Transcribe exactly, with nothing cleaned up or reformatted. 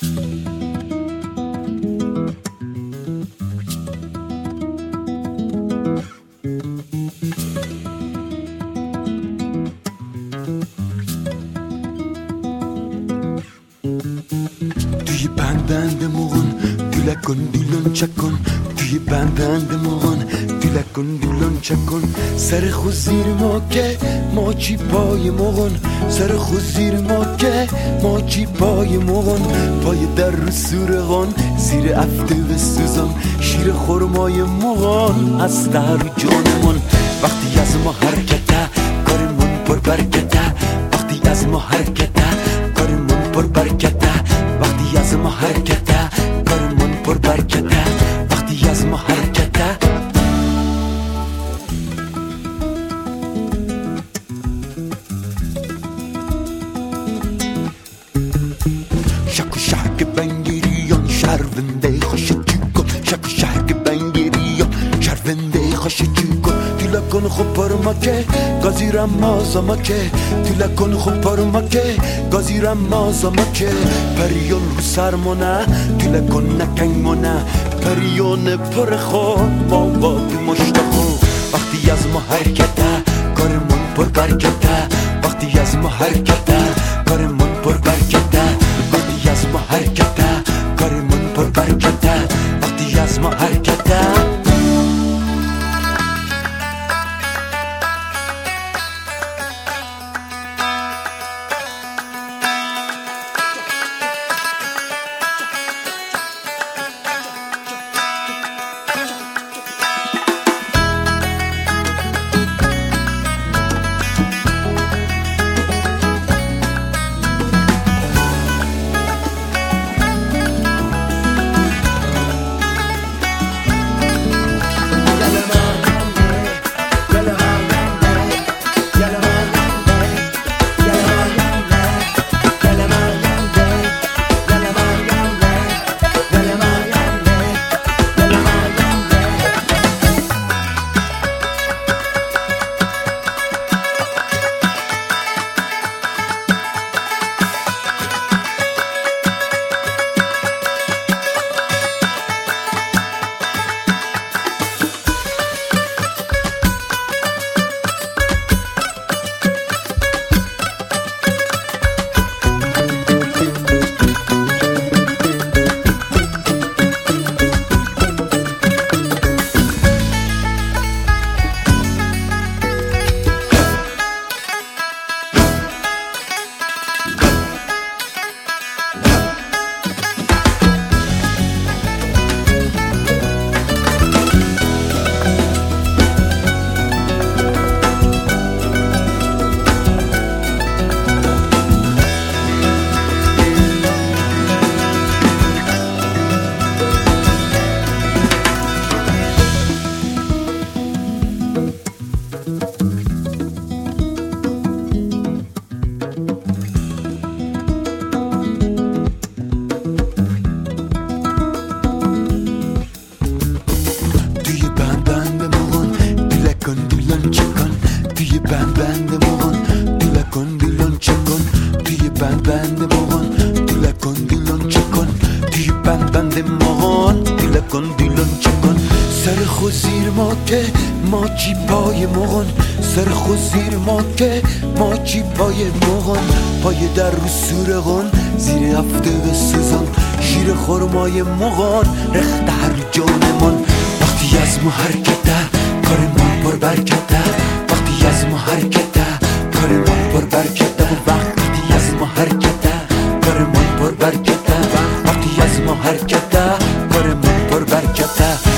توی بند مغان دوله کن دیلون چکن توی بند مغان دوله کن دیلون چکن سر خود زیر ما که ما چی پای مغان سر خود زیر ما که ما چی پای مغان پای در رو سورغان زیر افته و سوزان شیر خورمای مغان از در جانمون وقتی از ما حرکته کارمون پر برکته وقتی از ما حرکته کارمون پر برکته وقتی از ما حرکته کارمون پر برکته وقتی از ما حرکته شک و شک بنگیریان شرونده خوش چیکن شک و شک بنگیریان شرونده خوش چیکن دیلا کن خوب پرما که گازیرم مازما که دیلا کن خوب پرما که گازیرم مازما که پریون رو سرمونه دیلا کن نکنگمونه پریون پر خود ما بابی مشتخو وقتی از ما حرکته کارمون پر برکته وقتی از ما حرکته کارمون پر برکته وقتی از ما حرکته کارمون پر برکته وقتی از ما حرکته بند بند مغان دیله کن دیلون چکن توی بند بند مغان دیله کن دیلون چکن توی بند بند مغان دیله کن دیلون چکن سر خود زیر ما که ما چی پای مغان سر خود زیر ما که ما چی پای مغان پای در رو سورغان زیر هفته و سوزان شیر خورمای مغان رخت هر جانمان وقتی از ما حرکته کارمان پر برکته وقتی از ما حرکته کارمان پر برکته و وقتی از ما حرکته کارمان پر برکته وقتی از ما حرکته کارمان پر برکته